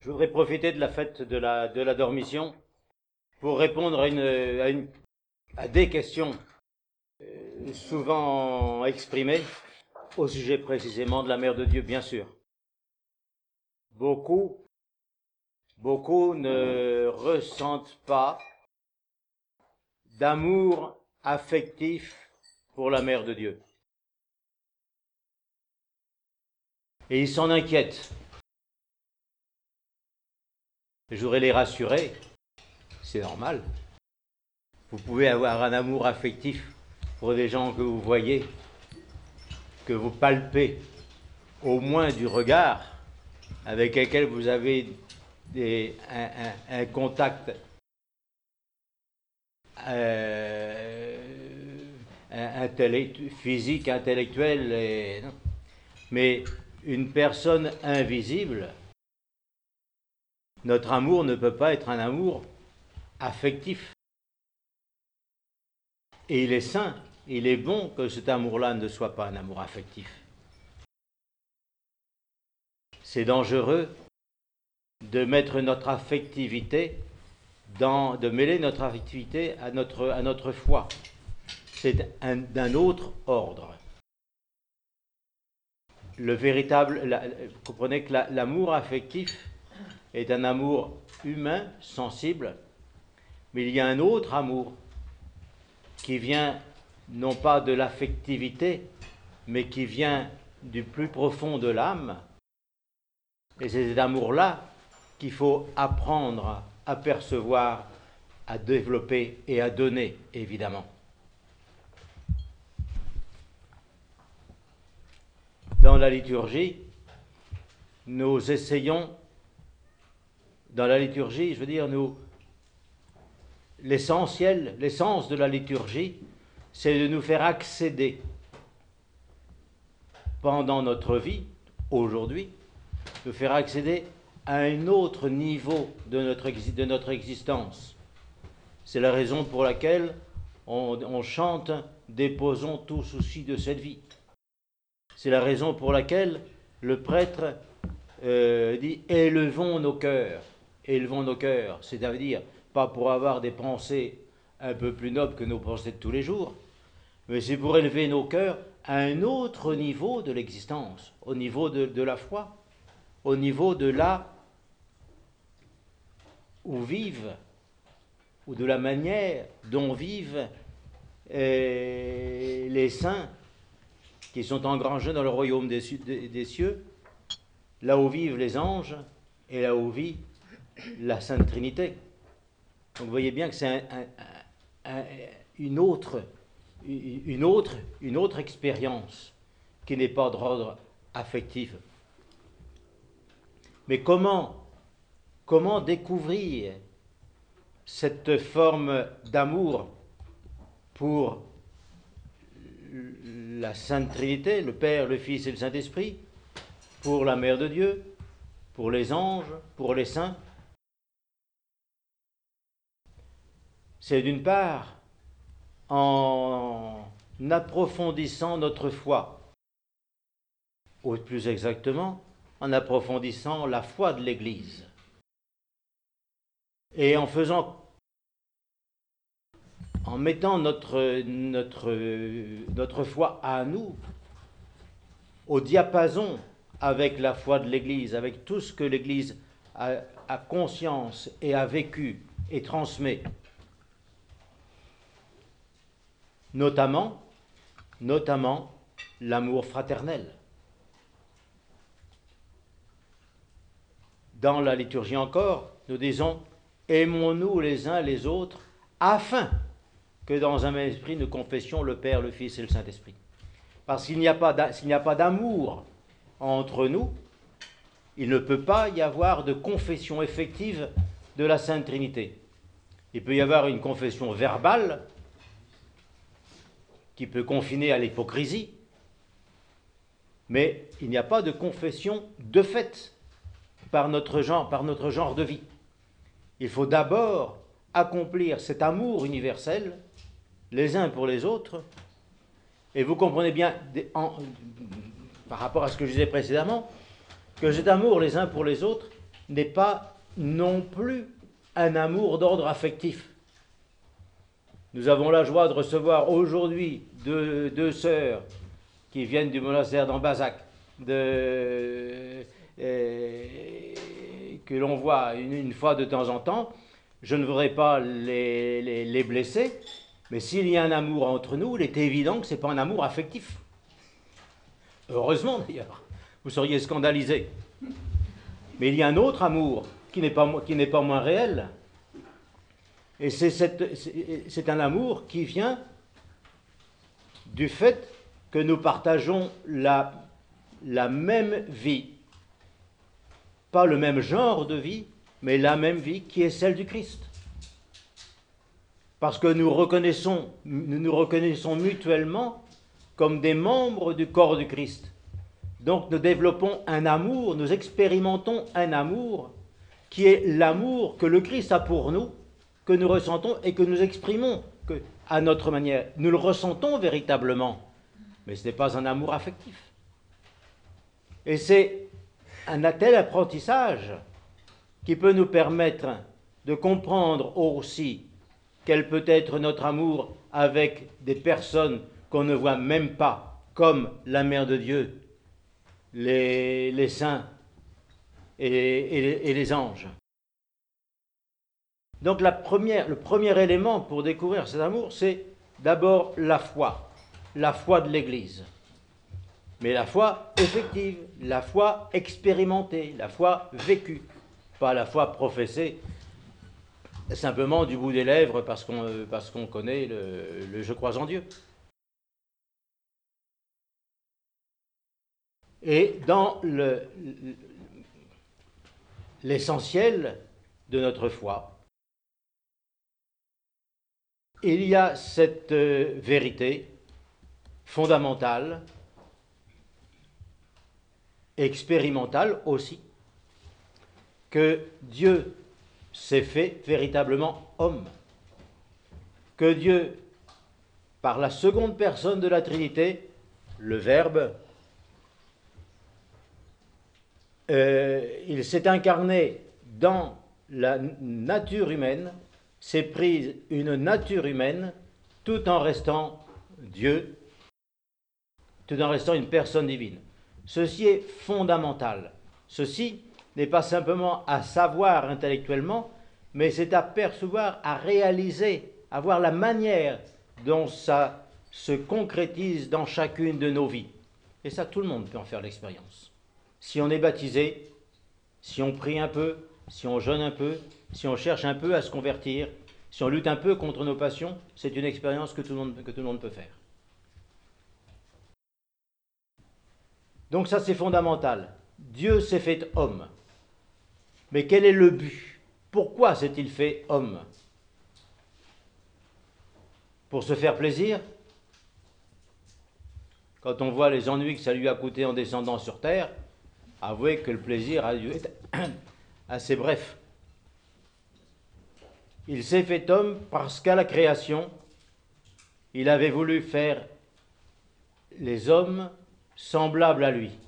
Je voudrais profiter de la fête de la Dormition pour répondre à des questions souvent exprimées au sujet précisément de la Mère de Dieu, bien sûr. Beaucoup ne ressentent pas d'amour affectif pour la Mère de Dieu. Et ils s'en inquiètent. Je voudrais les rassurer, c'est normal. Vous pouvez avoir un amour affectif pour des gens que vous voyez, que vous palpez, au moins du regard, avec lesquels vous avez un contact physique, intellectuel. Mais une personne invisible, notre amour ne peut pas être un amour affectif. Et il est sain, il est bon que cet amour-là ne soit pas un amour affectif. C'est dangereux de mettre notre affectivité, de mêler notre affectivité à notre foi. C'est d'un autre ordre. Vous comprenez que l'amour affectif est un amour humain, sensible, mais il y a un autre amour qui vient non pas de l'affectivité, mais qui vient du plus profond de l'âme. Et c'est cet amour-là qu'il faut apprendre à percevoir, à développer et à donner, évidemment. Dans la liturgie, nous essayons, l'essence de la liturgie, c'est de nous faire accéder pendant notre vie, aujourd'hui, de faire accéder à un autre niveau de notre existence. C'est la raison pour laquelle on chante « Déposons tout souci de cette vie ». C'est la raison pour laquelle le prêtre dit « Élevons nos cœurs ». Élevons nos cœurs, c'est-à-dire pas pour avoir des pensées un peu plus nobles que nos pensées de tous les jours, mais c'est pour élever nos cœurs à un autre niveau de l'existence, au niveau de la foi, au niveau de là où vivent, ou de la manière dont vivent les saints qui sont engrangés dans le royaume des cieux, là où vivent les anges et là où vit la Sainte Trinité. Donc vous voyez bien que c'est une autre expérience qui n'est pas d'ordre affectif. Mais comment découvrir cette forme d'amour pour la Sainte Trinité, le Père, le Fils et le Saint-Esprit, pour la Mère de Dieu, pour les anges, pour les saints? C'est d'une part en approfondissant notre foi, ou plus exactement, en approfondissant la foi de l'Église, et en mettant notre foi à nous au diapason avec la foi de l'Église, avec tout ce que l'Église a conscience et a vécu et transmet. Notamment l'amour fraternel. Dans la liturgie encore, nous disons « Aimons-nous les uns les autres afin que dans un même esprit nous confessions le Père, le Fils et le Saint-Esprit. » Parce s'il n'y a pas d'amour entre nous, il ne peut pas y avoir de confession effective de la Sainte Trinité. Il peut y avoir une confession verbale qui peut confiner à l'hypocrisie, mais il n'y a pas de confession de fait par notre genre de vie. Il faut d'abord accomplir cet amour universel les uns pour les autres, et vous comprenez bien, par rapport à ce que je disais précédemment, que cet amour les uns pour les autres n'est pas non plus un amour d'ordre affectif. Nous avons la joie de recevoir aujourd'hui deux sœurs qui viennent du monastère d'Ambazac, que l'on voit une fois de temps en temps. Je ne voudrais pas les blesser, mais s'il y a un amour entre nous, il est évident que ce n'est pas un amour affectif. Heureusement d'ailleurs, vous seriez scandalisés. Mais il y a un autre amour qui n'est pas moins réel. Et c'est un amour qui vient du fait que nous partageons la même vie. Pas le même genre de vie, mais la même vie qui est celle du Christ. Parce que nous nous reconnaissons mutuellement comme des membres du corps du Christ. Donc nous développons un amour, nous expérimentons un amour qui est l'amour que le Christ a pour nous, que nous ressentons et que nous exprimons à notre manière. Nous le ressentons véritablement, mais ce n'est pas un amour affectif. Et c'est un tel apprentissage qui peut nous permettre de comprendre aussi quel peut être notre amour avec des personnes qu'on ne voit même pas, comme la Mère de Dieu, les saints et les anges. Donc le premier élément pour découvrir cet amour, c'est d'abord la foi de l'Église. Mais la foi effective, la foi expérimentée, la foi vécue, pas la foi professée simplement du bout des lèvres parce qu'on connaît le je crois en Dieu. Et dans l'essentiel de notre foi, il y a cette vérité fondamentale, expérimentale aussi, que Dieu s'est fait véritablement homme, que Dieu, par la seconde personne de la Trinité, le Verbe, il s'est incarné dans la nature humaine, s'est pris une nature humaine tout en restant Dieu, tout en restant une personne divine. Ceci est fondamental. Ceci n'est pas simplement à savoir intellectuellement, mais c'est à percevoir, à réaliser, à voir la manière dont ça se concrétise dans chacune de nos vies. Et ça, tout le monde peut en faire l'expérience. Si on est baptisé, si on prie un peu, si on jeûne un peu, si on cherche un peu à se convertir, si on lutte un peu contre nos passions, c'est une expérience que tout le monde peut faire. Donc ça, c'est fondamental. Dieu s'est fait homme. Mais quel est le but? Pourquoi s'est-il fait homme? Pour se faire plaisir? Quand on voit les ennuis que ça lui a coûté en descendant sur terre, avouez que le plaisir a dû être assez bref. Il s'est fait homme parce qu'à la création, il avait voulu faire les hommes semblables à lui.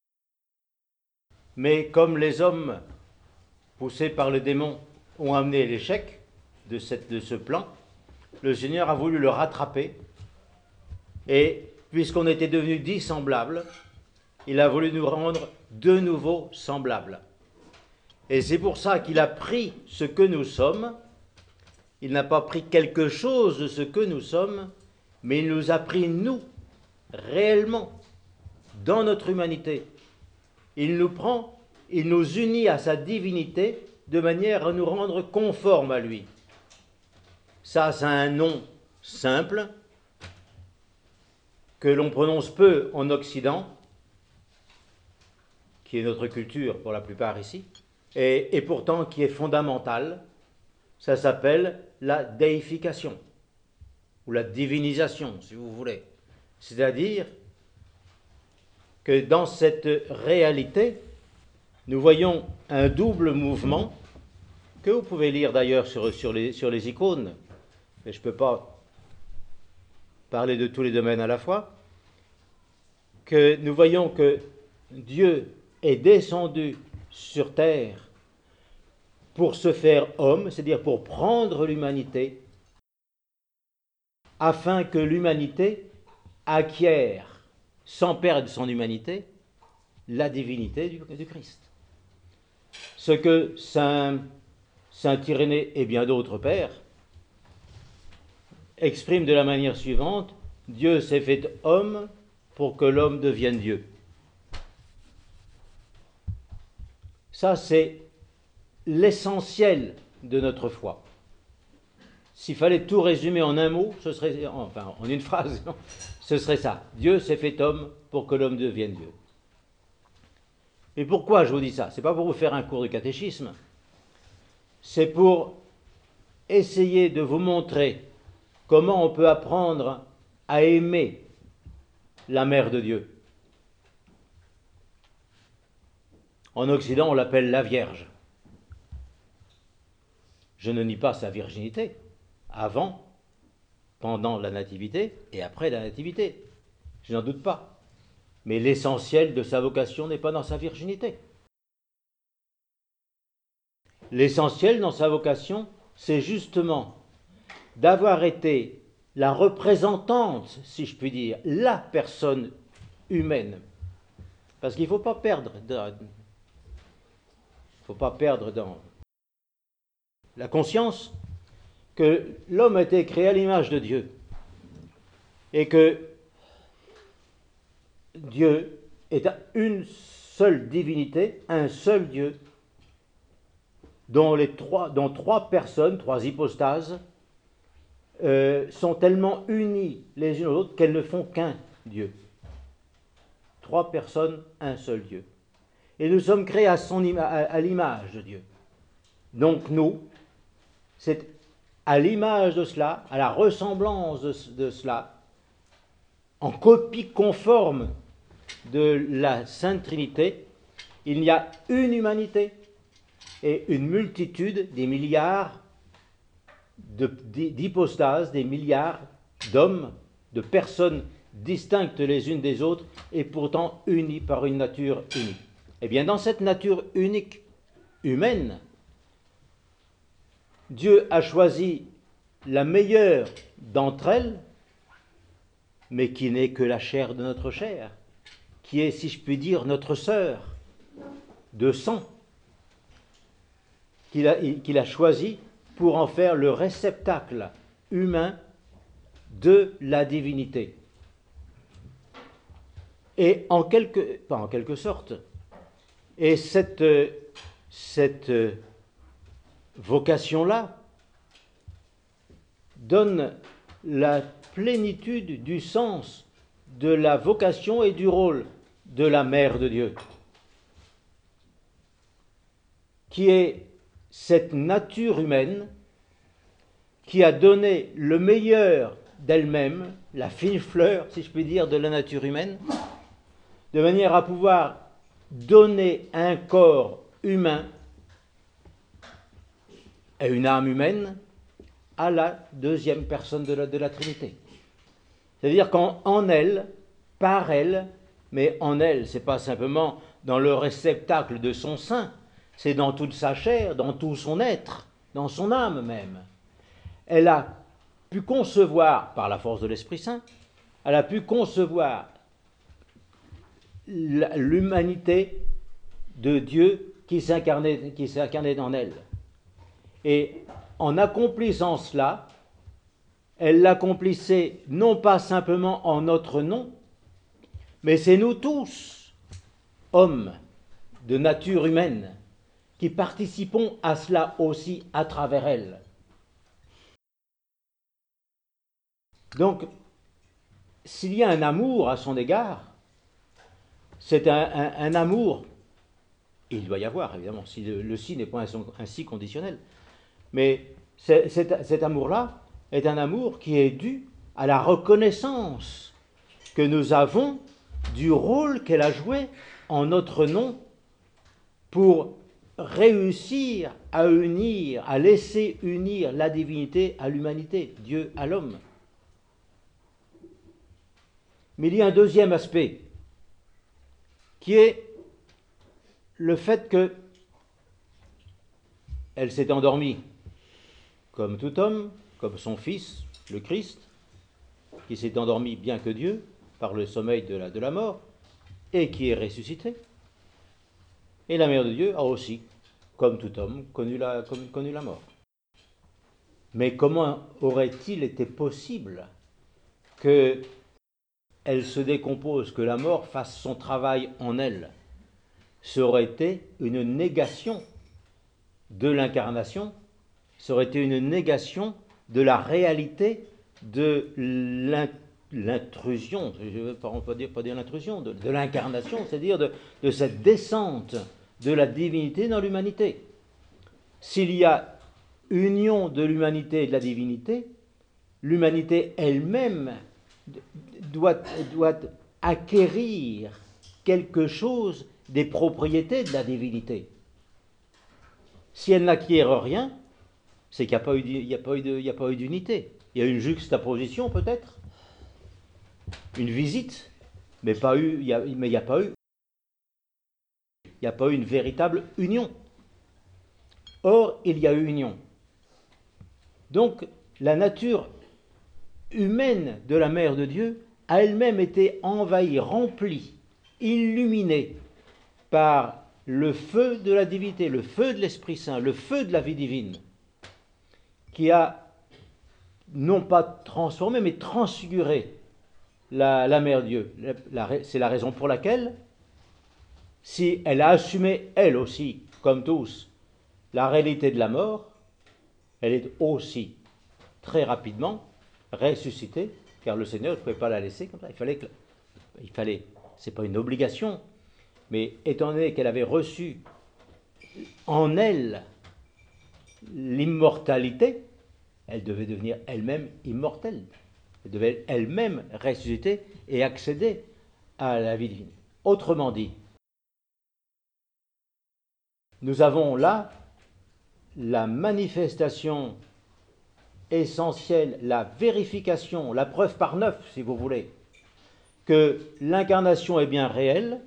Mais comme les hommes, poussés par le démon, ont amené l'échec de ce plan, le Seigneur a voulu le rattraper et, puisqu'on était devenus dissemblables, il a voulu nous rendre de nouveau semblables. Et c'est pour ça qu'il a pris ce que nous sommes. Il n'a pas pris quelque chose de ce que nous sommes, mais il nous a pris nous, réellement, dans notre humanité. Il nous prend, il nous unit à sa divinité de manière à nous rendre conformes à lui. Ça a un nom simple que l'on prononce peu en Occident, qui est notre culture pour la plupart ici, et pourtant qui est fondamental. Ça s'appelle la déification, ou la divinisation, si vous voulez. C'est-à-dire que dans cette réalité, nous voyons un double mouvement, que vous pouvez lire d'ailleurs sur les icônes, mais je ne peux pas parler de tous les domaines à la fois, que nous voyons que Dieu est descendu sur terre pour se faire homme, c'est-à-dire pour prendre l'humanité, afin que l'humanité acquiert, sans perdre son humanité, la divinité du Christ. Ce que Saint Irénée et bien d'autres pères expriment de la manière suivante: Dieu s'est fait homme pour que l'homme devienne Dieu. Ça, c'est l'essentiel de notre foi. S'il fallait tout résumer en un mot, ce serait, enfin en une phrase, non, ce serait ça. Dieu s'est fait homme pour que l'homme devienne Dieu. Et pourquoi je vous dis ça? Ce n'est pas pour vous faire un cours de catéchisme, c'est pour essayer de vous montrer comment on peut apprendre à aimer la Mère de Dieu. En Occident, on l'appelle la Vierge. Je ne nie pas sa virginité, avant, pendant la Nativité et après la Nativité. Je n'en doute pas. Mais l'essentiel de sa vocation n'est pas dans sa virginité. L'essentiel dans sa vocation, c'est justement d'avoir été la représentante, si je puis dire, la personne humaine. Parce qu'il ne faut pas perdre dans la conscience que l'homme a été créé à l'image de Dieu et que Dieu est une seule divinité, un seul Dieu, dont trois personnes, trois hypostases, sont tellement unies les unes aux autres qu'elles ne font qu'un Dieu. Trois personnes, un seul Dieu. Et nous sommes créés à l'image de Dieu. Donc nous, c'est à l'image de cela, à la ressemblance de cela, en copie conforme de la Sainte Trinité, il y a une humanité et une multitude, des milliards d'hypostases, des milliards d'hommes, de personnes distinctes les unes des autres et pourtant unies par une nature unique. Eh bien, dans cette nature unique humaine, Dieu a choisi la meilleure d'entre elles, mais qui n'est que la chair de notre chair, qui est, si je puis dire, notre sœur de sang, qu'il a choisi pour en faire le réceptacle humain de la divinité. Et pas en quelque sorte, et cette vocation-là donne la plénitude du sens de la vocation et du rôle de la Mère de Dieu, qui est cette nature humaine qui a donné le meilleur d'elle-même, la fine fleur, si je puis dire, de la nature humaine, de manière à pouvoir donner un corps humain et une âme humaine à la deuxième personne de la Trinité. C'est-à-dire qu'en elle, par elle, mais en elle, ce n'est pas simplement dans le réceptacle de son sein, c'est dans toute sa chair, dans tout son être, dans son âme même. Elle a pu concevoir, par la force de l'Esprit Saint, elle a pu concevoir l'humanité de Dieu qui s'incarnait en elle. Et en accomplissant cela, elle l'accomplissait non pas simplement en notre nom, mais c'est nous tous, hommes de nature humaine, qui participons à cela aussi à travers elle. Donc, s'il y a un amour à son égard, c'est un amour, il doit y avoir évidemment, si le si n'est pas un si conditionnel, mais cet amour-là est un amour qui est dû à la reconnaissance que nous avons du rôle qu'elle a joué en notre nom pour réussir à unir, à laisser unir la divinité à l'humanité, Dieu à l'homme. Mais il y a un deuxième aspect, qui est le fait que elle s'est endormie comme tout homme, comme son Fils, le Christ, qui s'est endormi bien que Dieu, par le sommeil de la mort, et qui est ressuscité. Et la mère de Dieu a aussi, comme tout homme, connu la mort. Mais comment aurait-il été possible qu'elle se décompose, que la mort fasse son travail en elle? Ça aurait été une négation de l'incarnation, ça aurait été une négation de la réalité de l'intrusion, on peut pas dire l'intrusion, de l'incarnation, c'est-à-dire de cette descente de la divinité dans l'humanité. S'il y a union de l'humanité et de la divinité, l'humanité elle-même doit acquérir quelque chose des propriétés de la divinité. Si elle n'acquiert rien, c'est qu'il n'y a pas eu d'unité. Il y a eu une juxtaposition peut-être, une visite, mais il n'y a pas eu une véritable union. Or, il y a eu union. Donc, la nature humaine de la Mère de Dieu a elle-même été envahie, remplie, illuminée par le feu de la divinité, le feu de l'Esprit Saint, le feu de la vie divine, qui a non pas transformé, mais transfiguré la Mère de Dieu. C'est la raison pour laquelle, si elle a assumé, elle aussi, comme tous, la réalité de la mort, elle est aussi très rapidement ressuscitée, car le Seigneur ne pouvait pas la laisser comme ça. Il fallait, c'est pas une obligation, mais étant donné qu'elle avait reçu en elle l'immortalité, elle devait devenir elle-même immortelle. Elle devait elle-même ressusciter et accéder à la vie divine. Autrement dit, nous avons là la manifestation essentielle, la vérification, la preuve par neuf, si vous voulez, que l'incarnation est bien réelle,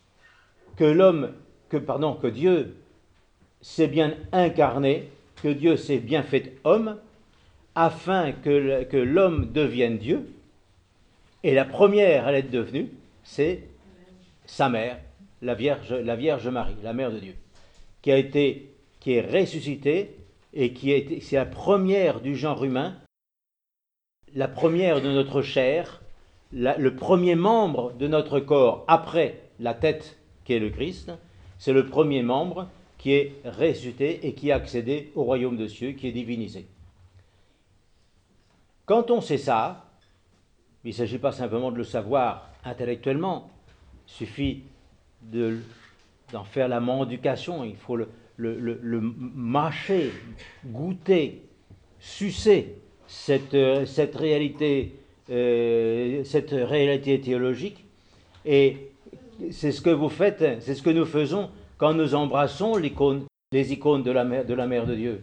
que Dieu s'est bien incarné, que Dieu s'est bien fait homme, afin que l'homme devienne Dieu. Et la première à l'être devenue, c'est sa mère, la Vierge Marie, la mère de Dieu, qui est ressuscitée et c'est la première du genre humain, la première de notre chair, le premier membre de notre corps après la tête qui est le Christ, c'est le premier membre qui est ressuscité et qui a accédé au royaume de cieux, qui est divinisé. Quand on sait ça, il ne s'agit pas simplement de le savoir intellectuellement, il suffit d'en faire la mendication, il faut le mâcher, goûter, sucer cette réalité théologique. Et c'est ce que vous faites, c'est ce que nous faisons quand nous embrassons les icônes de la Mère de Dieu.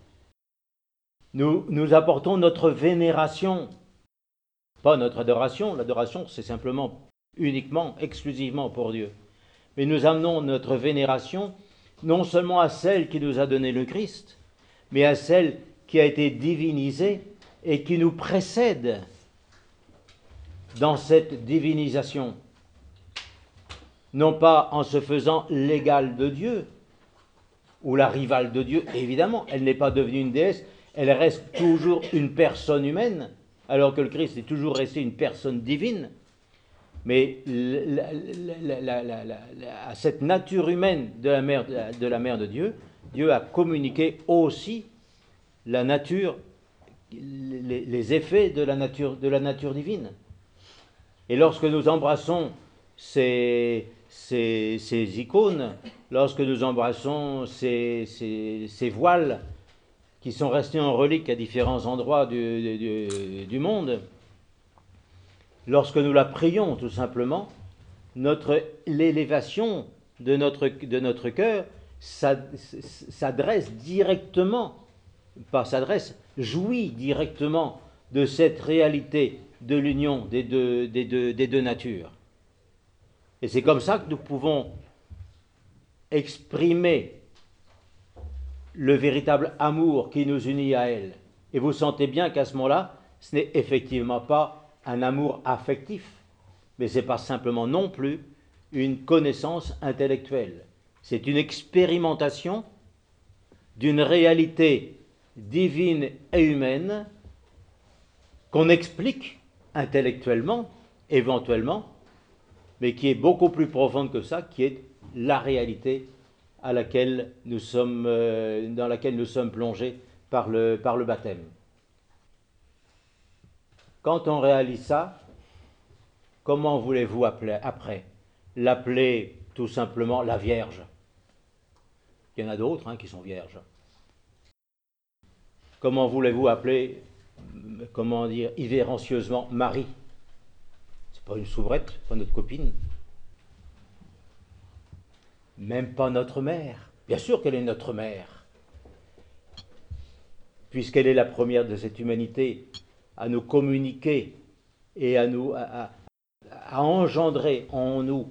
Nous apportons notre vénération, pas notre adoration. L'adoration, c'est simplement, uniquement, exclusivement pour Dieu. Mais nous amenons notre vénération non seulement à celle qui nous a donné le Christ, mais à celle qui a été divinisée et qui nous précède dans cette divinisation. Non pas en se faisant l'égale de Dieu, ou la rivale de Dieu, évidemment, elle n'est pas devenue une déesse, elle reste toujours une personne humaine, alors que le Christ est toujours resté une personne divine. Mais à cette nature humaine de la mère de Dieu, Dieu a communiqué aussi la nature, les effets de la nature divine. Et lorsque nous embrassons ces icônes, lorsque nous embrassons ces voiles qui sont restés en relique à différents endroits du monde, lorsque nous la prions tout simplement, l'élévation de notre cœur s'adresse directement, jouit directement de cette réalité de l'union des deux natures. Et c'est comme ça que nous pouvons exprimer le véritable amour qui nous unit à elle. Et vous sentez bien qu'à ce moment-là, ce n'est effectivement pas un amour affectif, mais ce n'est pas simplement non plus une connaissance intellectuelle. C'est une expérimentation d'une réalité divine et humaine qu'on explique intellectuellement, éventuellement, mais qui est beaucoup plus profonde que ça, qui est la réalité dans laquelle nous sommes plongés par le baptême. Quand on réalise ça, comment voulez-vous après l'appeler tout simplement la Vierge? Il y en a d'autres qui sont vierges. Comment voulez-vous appeler, irrévérencieusement Marie? C'est pas une soubrette, pas notre copine. Même pas notre mère. Bien sûr qu'elle est notre mère, puisqu'elle est la première de cette humanité à nous communiquer et à engendrer en nous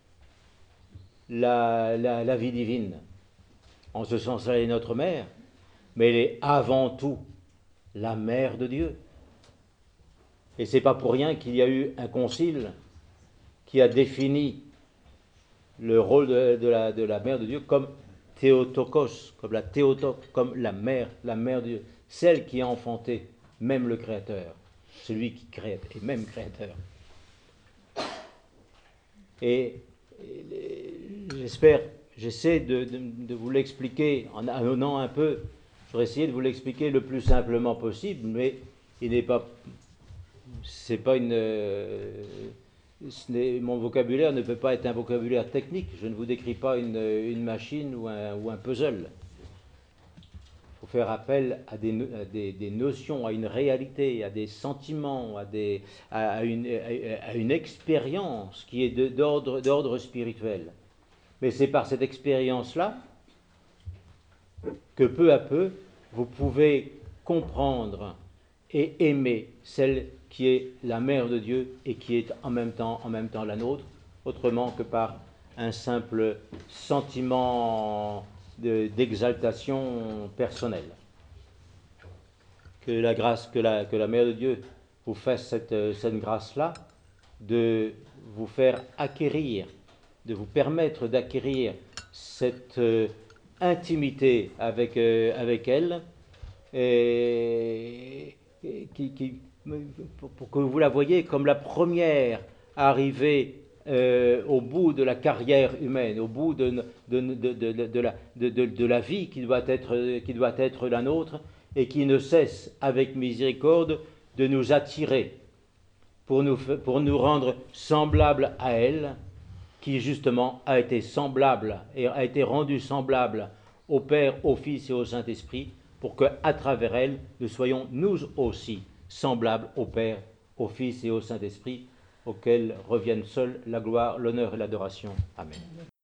la vie divine. En ce sens, elle est notre mère, mais elle est avant tout la mère de Dieu. Et c'est pas pour rien qu'il y a eu un concile qui a défini le rôle de la mère de Dieu comme Théotokos, comme la Théotoque, comme la mère de Dieu, celle qui a enfanté même le Créateur, celui qui crée et même Créateur. Et j'essaie de vous l'expliquer en amenant un peu, j'aurais essayé de vous l'expliquer le plus simplement possible, mais mon vocabulaire ne peut pas être un vocabulaire technique. Je ne vous décris pas une machine ou un puzzle. Il faut faire appel à des notions, à une réalité, à des sentiments, à une expérience qui est d'ordre spirituel. Mais c'est par cette expérience-là que peu à peu, vous pouvez comprendre et aimer celle qui est la mère de Dieu et qui est en même temps la nôtre, autrement que par un simple sentiment d'exaltation personnelle. Que la mère de Dieu vous fasse cette grâce-là, de vous faire acquérir, de vous permettre d'acquérir cette intimité avec elle, et pour que vous la voyez comme la première arrivée au bout de la carrière humaine, au bout de la vie qui doit être la nôtre, et qui ne cesse avec miséricorde de nous attirer pour nous rendre semblables à elle, qui justement a été semblable et a été rendue semblable au Père, au Fils et au Saint-Esprit, pour qu'à travers elle, nous soyons nous aussi semblables au Père, au Fils et au Saint-Esprit, auxquels reviennent seuls la gloire, l'honneur et l'adoration. Amen.